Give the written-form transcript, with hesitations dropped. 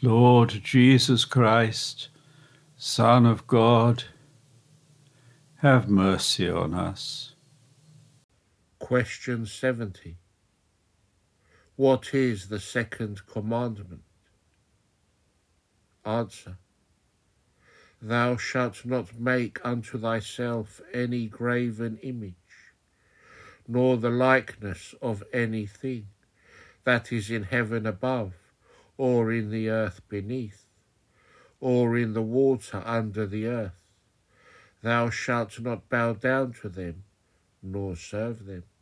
Lord Jesus Christ, Son of God, have mercy on us. Question 70. What is the second commandment? Answer. Thou shalt not make unto thyself any graven image, nor the likeness of anything that is in heaven above, or in the earth beneath, or in the water under the earth. Thou shalt not bow down to them, nor serve them.